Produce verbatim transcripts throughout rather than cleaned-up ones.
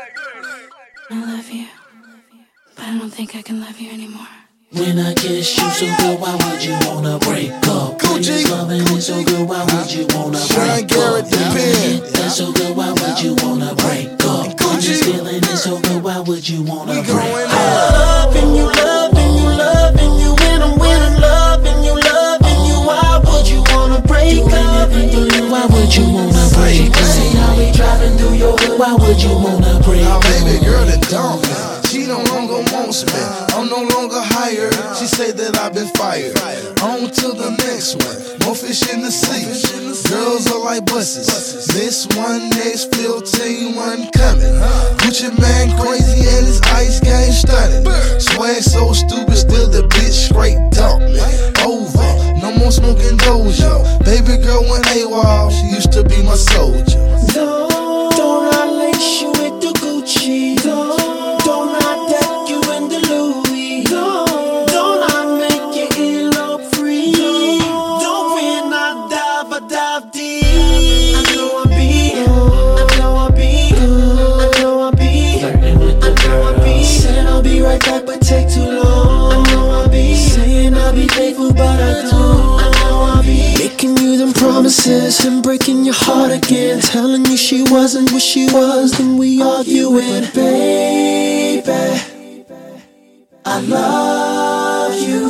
I love you, but I don't think I can love you anymore. When I kiss you so good, why would you wanna break up? When this loving is so good, why would you wanna break up? When that's so good, why would you wanna break up? When this feeling is so good, why would you wanna break up? Loving you, loving you, loving you, when I'm when I'm loving you, loving you, why would you wanna break up? Why would you wanna break up? See how we driving through your hood, why would you wanna break up? Now baby girl that dumb me, she no longer wants me, I'm no longer hired. She say that I've been fired. On to the next one, more fish in the sea. Girls are like buses, this one, next fifteen, one coming. Gucci man crazy and his ice game stunning. Swag so stupid, still the bitch straight dump me. Over, no more smoking doja. Baby girl went AWOL, she used to be my soldier. Don't, don't I lace you with the Gucci? Don't, don't I deck you in the Louis? Don't, don't I make you earlobe free? Don't when I dive, I dive deep. I know I be, I know I be, I know I be, flirting with the girls. Said I'll be right back, but take too long. I know I be saying I'll be faithful, but I don't. I know I be making you them promises and breaking your heart again, telling you she wasn't what she was, then we arguing. But baby, I love you.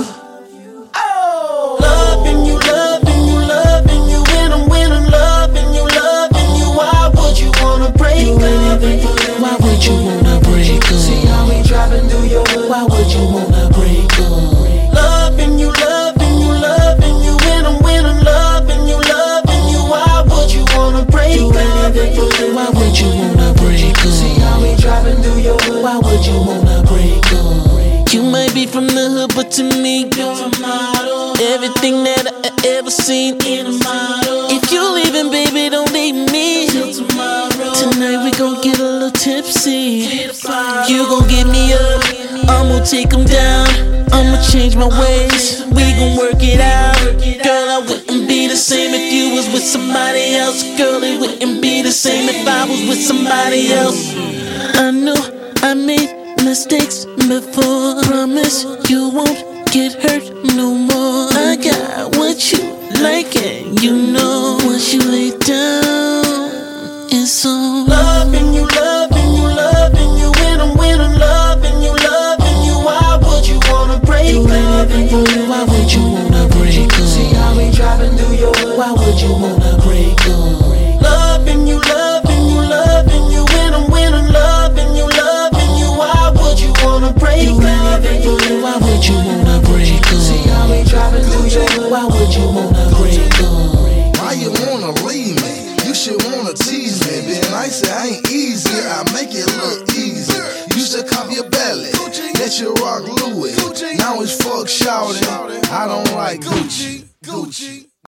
Oh, loving you, loving you, loving you, when I'm when I'm loving you, loving you. Why would you wanna break up? Why would you wanna break up? See how we driving through your hood, why would you wanna break up? Loving you, loving you, loving you, when I'm when I'm loving you, loving you. Why would you wanna break up? Why would you wanna break up? See how we driving through your hood, why would you wanna break up? You might be from the hood, but to me you're a model. Everything that I ever seen in a model. If you leaving, baby, don't leave me till tomorrow. Tonight we gon' get a little tipsy. You gon' get me up, I'ma take 'em down. I'ma change my ways, we gon' work it out. Girl, I wouldn't be the same if you was with somebody else. Girl, it wouldn't be the same if I was with somebody else. I know I made mistakes before, promise you won't get hurt no more. I got what you like and you know, once you lay down, it's on. Loving you, loving you, loving you, when I'm when I'm loving you, loving you. Why would you wanna break up? Why would you wanna break up? See how we driving through your hood, why would you wanna break up? Loving you, loving you, loving you, when I'm when I'm loving you, loving you. Why would you wanna break up? Why would you wanna break up? See how we driving through your hood, why would you wanna break up? Why you wanna leave me? You should wanna tease me. Being nice ain't easy, I make it look easy. Used to cuff your belly, let you rock Louis. Now it's fuck shouting, I don't like Gucci. Gucci.